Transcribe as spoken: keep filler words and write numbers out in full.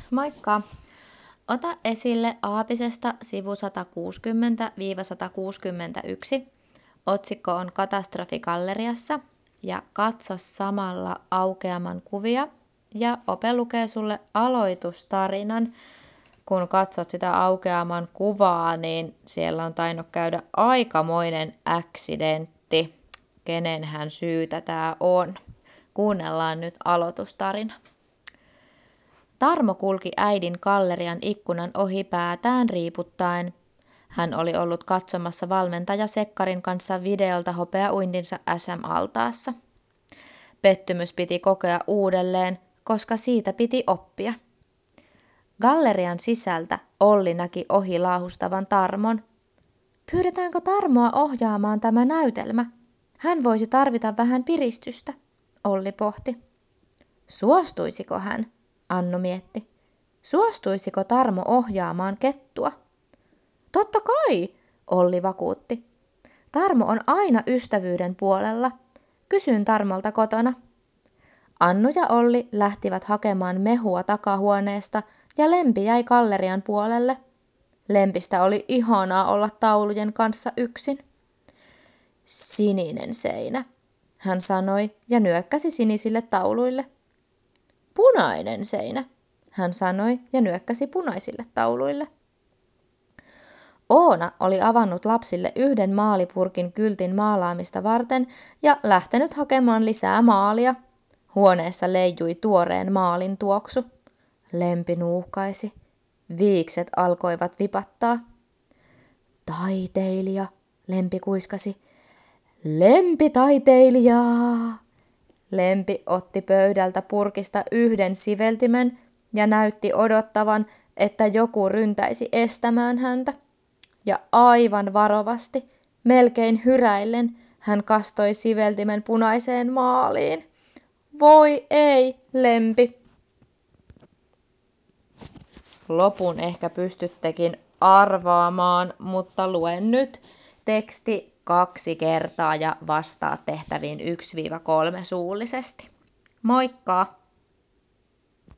Moikka! Ota esille aapisesta sivu sata kuusikymmentä sata kuusikymmentäyksi. Otsikko on Katastrofi galleriassa ja katso samalla aukeaman kuvia ja Ope lukee sulle aloitustarinan. Kun katsot sitä aukeaman kuvaa, niin siellä on tainnut käydä aikamoinen accidentti. Kenenhän syytä tää on? Kuunnellaan nyt aloitustarina. Tarmo kulki äidin gallerian ikkunan ohi päätään riiputtaen. Hän oli ollut katsomassa valmentaja Sekkarin kanssa videolta hopeauintinsa S M-altaassa. Pettymys piti kokea uudelleen, koska siitä piti oppia. Gallerian sisältä Olli näki ohi laahustavan Tarmon. Pyydetäänkö Tarmoa ohjaamaan tämä näytelmä? Hän voisi tarvita vähän piristystä, Olli pohti. Suostuisiko hän? Annu mietti. Suostuisiko Tarmo ohjaamaan kettua? Totta kai, Olli vakuutti. Tarmo on aina ystävyyden puolella. Kysyn Tarmolta kotona. Annu ja Olli lähtivät hakemaan mehua takahuoneesta ja Lempi jäi gallerian puolelle. Lempistä oli ihanaa olla taulujen kanssa yksin. Sininen seinä, hän sanoi ja nyökkäsi sinisille tauluille. Punainen seinä, hän sanoi ja nyökkäsi punaisille tauluille. Oona oli avannut lapsille yhden maalipurkin kyltin maalaamista varten ja lähtenyt hakemaan lisää maalia. Huoneessa leijui tuoreen maalin tuoksu. Lempi nuuhkaisi. Viikset alkoivat vipattaa. Taiteilija, Lempi kuiskasi. Lempi taiteilijaa! Lempi otti pöydältä purkista yhden siveltimen ja näytti odottavan, että joku ryntäisi estämään häntä. Ja aivan varovasti, melkein hyräillen, hän kastoi siveltimen punaiseen maaliin. Voi ei, Lempi! Lopun ehkä pystyttekin arvaamaan, mutta luen nyt teksti kaksi kertaa ja vastaa tehtäviin yksi kolme suullisesti. Moikka!